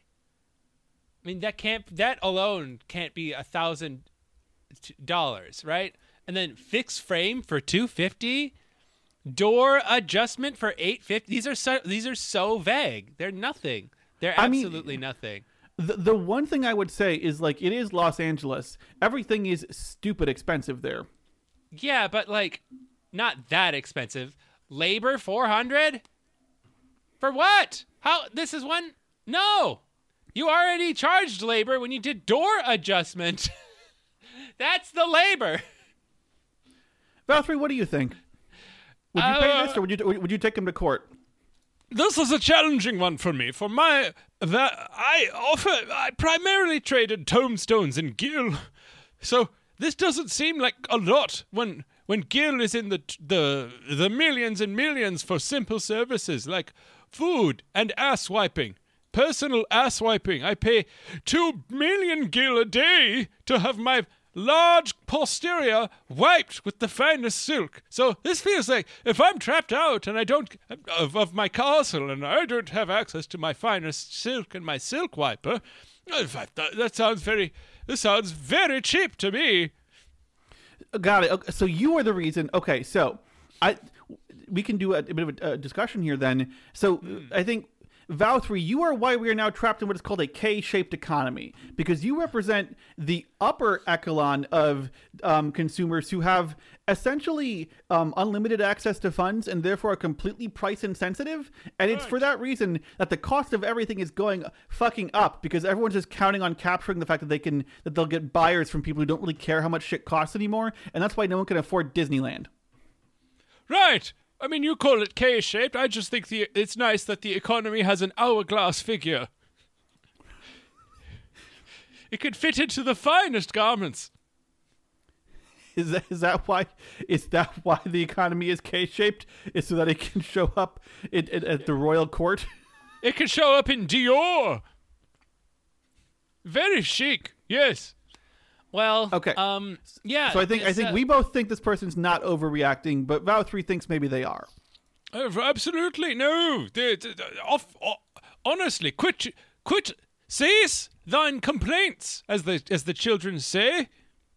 I mean that can't. That alone can't be a thousand dollars, right? And then fix frame for two fifty. Door adjustment for eight fifty. These are so. These are so vague. They're nothing. They're I mean, absolutely nothing. The, the one thing I would say is, like, it is Los Angeles. Everything is stupid expensive there. Yeah, but like, not that expensive. Labor four hundred. For what? How? This is one? No. You already charged labor when you did door adjustment. That's the labor. Valtteri, what do you think? Would you Uh, pay this, or would you would you take him to court? This is a challenging one for me. For my that I offer I primarily traded tombstones in Gil, so this doesn't seem like a lot when when Gil is in the the the millions and millions for simple services like food and ass wiping, personal ass wiping. I pay two million Gil a day to have my large posterior wiped with the finest silk. So this feels like if I'm trapped out and I don't of, of my castle and I don't have access to my finest silk and my silk wiper, in fact, that, that sounds very this sounds very cheap to me. Got it. Okay, so you are the reason. Okay, so I we can do a, a bit of a, a discussion here then. So mm. I think Valtteri, you are why we are now trapped in what is called a K-shaped economy, because you represent the upper echelon of um, consumers who have essentially um, unlimited access to funds and therefore are completely price insensitive. And it's for that reason that the cost of everything is going fucking up, because everyone's just counting on capturing the fact that they can that they'll get buyers from people who don't really care how much shit costs anymore, and that's why no one can afford Disneyland. Right. I mean, you call it K-shaped. I just think the it's nice that the economy has an hourglass figure. It could fit into the finest garments. Is that, is that why? Is that why the economy is K-shaped? Is so that it can show up it, it, at the royal court? It can show up in Dior. Very chic. Yes. Well, Okay. Um, yeah. So I think I think uh, we both think this person's not overreacting, but Valtteri thinks maybe they are. Uh, absolutely no. They, they, they- off, o- honestly, quit, quit. Cease thine complaints, as the as the children say.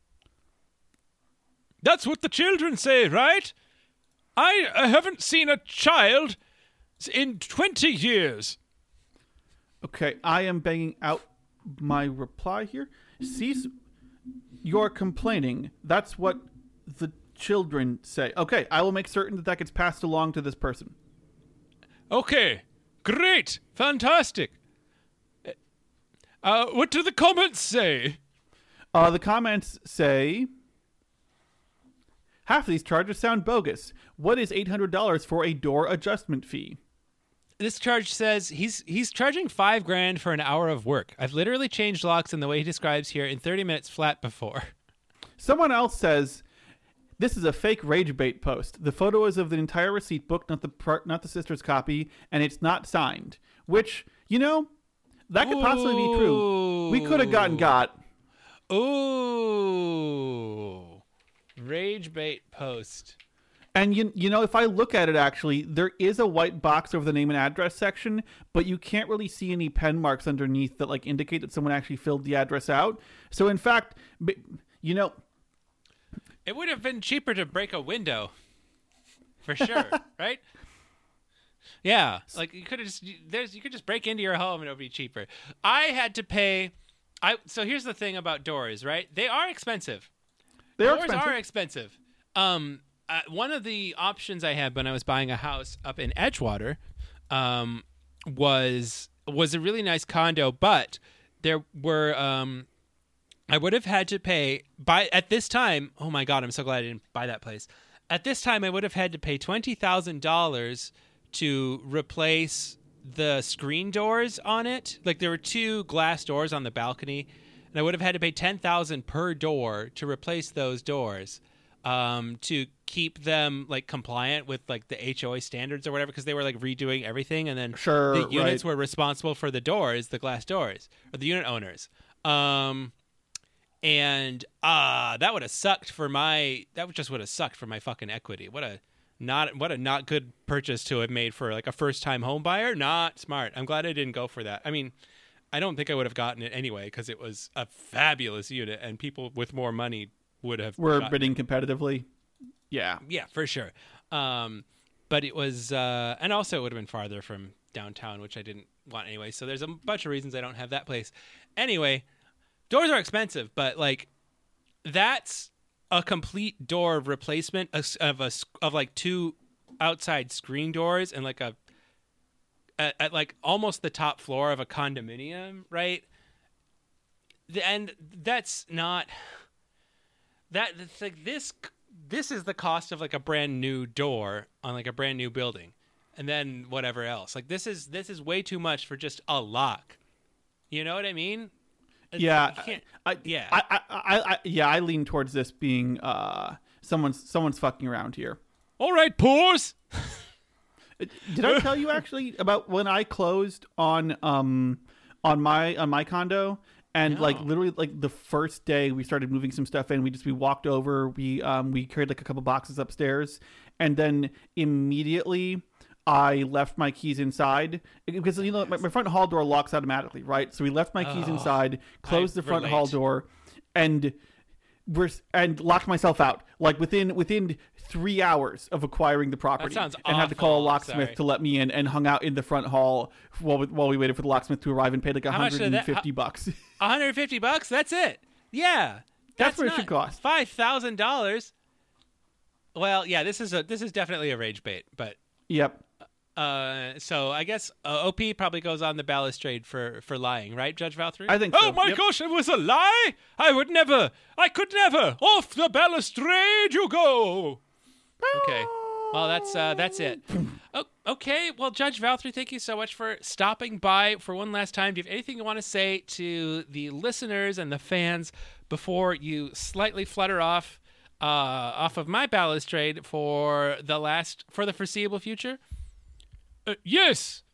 That's what the children say, right? I, I haven't seen a child in twenty years. Okay, I am banging out my reply here. Cease your complaining. That's what the children say. Okay, I will make certain that that gets passed along to this person. Okay, great, fantastic. Uh, what do the comments say? Uh, the comments say, half of these charges sound bogus. What is eight hundred dollars for a door adjustment fee? This charge says he's he's charging five grand for an hour of work. I've literally changed locks in the way he describes here in thirty minutes flat before. Someone else says, This is a fake rage bait post. The photo is of the entire receipt book, not the part, not the sister's copy, and it's not signed. Which, you know, that could possibly be true. We could have gotten got. Ooh. Rage bait post. And you you know, if I look at it, actually, there is a white box over the name and address section, but you can't really see any pen marks underneath that like indicate that someone actually filled the address out. So in fact, you know, it would have been cheaper to break a window, for sure, right? Yeah, like you could have just there's you could just break into your home and it would be cheaper. I had to pay. I so here's the thing about doors, right? They are expensive. They are doors expensive. are expensive. Um. Uh, one of the options I had when I was buying a house up in Edgewater um, was was a really nice condo, but there were um, I would have had to pay by at this time. Oh my god, I'm so glad I didn't buy that place. At this time, I would have had to pay twenty thousand dollars to replace the screen doors on it. Like there were two glass doors on the balcony, and I would have had to pay ten thousand per door to replace those doors. Um, to keep them like compliant with like the H O A standards or whatever, because they were like redoing everything, and then sure, the units right. were responsible for the doors, the glass doors, or the unit owners. Um, and uh that would have sucked for my that would just would have sucked for my fucking equity. What a not what a not good purchase to have made for like a first time home buyer. Not smart. I'm glad I didn't go for that. I mean, I don't think I would have gotten it anyway because it was a fabulous unit, and people with more money would have we're bidding competitively. Yeah. Yeah, for sure. Um, but it was, uh, and also it would have been farther from downtown, which I didn't want anyway. So there's a bunch of reasons I don't have that place. Anyway, doors are expensive, but like that's a complete door replacement of, of a of like two outside screen doors and like a at, at like almost the top floor of a condominium, right? The, and that's not. That it's like this this is the cost of like a brand new door on like a brand new building, and then whatever else. Like this is this is way too much for just a lock. You know what I mean? Yeah, I, yeah, I, I, I, I, yeah. I lean towards this being uh, someone's someone's fucking around here. All right, pause. Did I tell you actually about when I closed on um on my on my condo? And no. like literally like the first day we started moving some stuff in, we just we walked over, we um we carried like a couple boxes upstairs, and then immediately I left my keys inside because you know my, my front hall door locks automatically, right? So we left my keys oh, inside, closed I the front relate. hall door, and we're and locked myself out. Like within within three hours of acquiring the property, That sounds and had to call a awful. locksmith Sorry. to let me in, and hung out in the front hall while we, while we waited for the locksmith to arrive, and paid like How much did that- one hundred fifty bucks. one hundred fifty bucks. That's it. Yeah, That's what it should cost. Five thousand dollars. Well, yeah, this is a this is definitely a rage bait, but Yep. uh, so I guess uh, O P probably goes on the balustrade for for lying, right, Judge Valtteri? I think Oh so. my Yep. gosh, it was a lie! I would never! I could never! Off the balustrade you go! Okay. Well, that's uh, that's it. Oh, okay. Well, Judge Valtteri, thank you so much for stopping by for one last time. Do you have anything you want to say to the listeners and the fans before you slightly flutter off uh, off of my balustrade for the last for the foreseeable future? Uh, yes!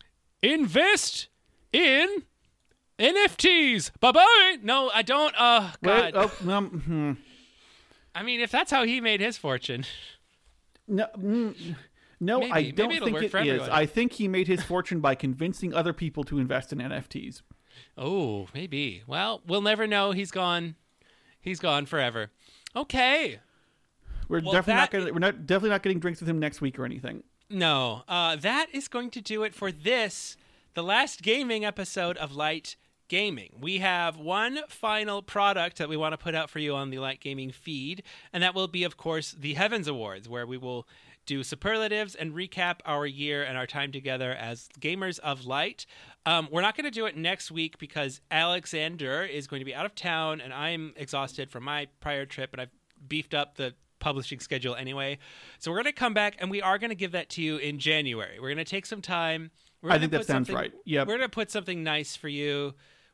Invest in N F Ts! Bye-bye! No, I don't. Oh God. Wait, oh, um, hmm. I mean, if that's how he made his fortune. No, mm, no, Maybe. I Maybe don't it'll think work it for is. everyone. I think he made his fortune by convincing other people to invest in N F Ts. Oh, maybe. Well, we'll never know. He's gone. He's gone forever. Okay. We're Well, definitely that- not gonna, we're not definitely not getting drinks with him next week or anything. No, uh, that is going to do it for this, the last gaming episode of Light Gaming. We have one final product that we want to put out for you on the Light Gaming feed, and that will be, of course, the Heavens Awards, where we will do superlatives and recap our year and our time together as gamers of light. Um, we're not going to do it next week because Alexander is going to be out of town, and I'm exhausted from my prior trip, and I've beefed up the publishing schedule anyway. So we're going to come back, and we are going to give that to you in January. We're going to take some time. We're I gonna think that put sounds something- right. Yep. We're going to put something nice for you.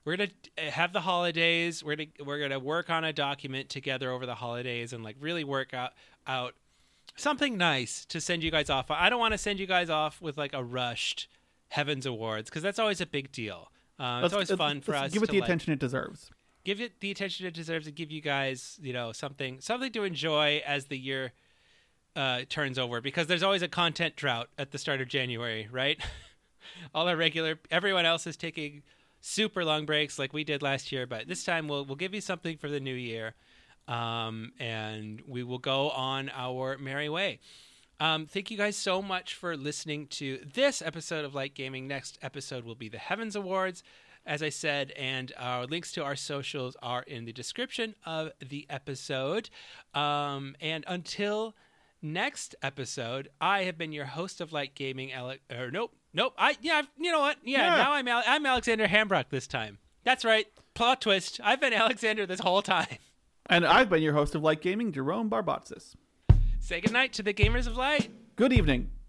we're gonna have the holidays. We're gonna we're gonna work on a document together over the holidays and like really work out out something nice to send you guys off. I don't want to send you guys off with like a rushed Heavens Awards because that's always a big deal. Uh, it's always fun for us. Give it to, the like, attention it deserves. Give it the attention it deserves, and give you guys, you know, something something to enjoy as the year uh, turns over. Because there's always a content drought at the start of January, right? All our regular, everyone else is taking super long breaks like we did last year, but this time we'll we'll give you something for the new year, um, and we will go on our merry way. Um, thank you guys so much for listening to this episode of Light Gaming. Next episode will be the Heavens Awards, as I said, and our links to our socials are in the description of the episode. Um, and until next episode, I have been your host of Light Gaming, Alec. Or nope, nope. I yeah, I've, you know what? Yeah, Yeah. now I'm Al- I'm Alexander Hambrock this time. That's right. Plot twist. I've been Alexander this whole time. And I've been your host of Light Gaming, Jerome Barbatsis. Say goodnight to the gamers of light. Good evening.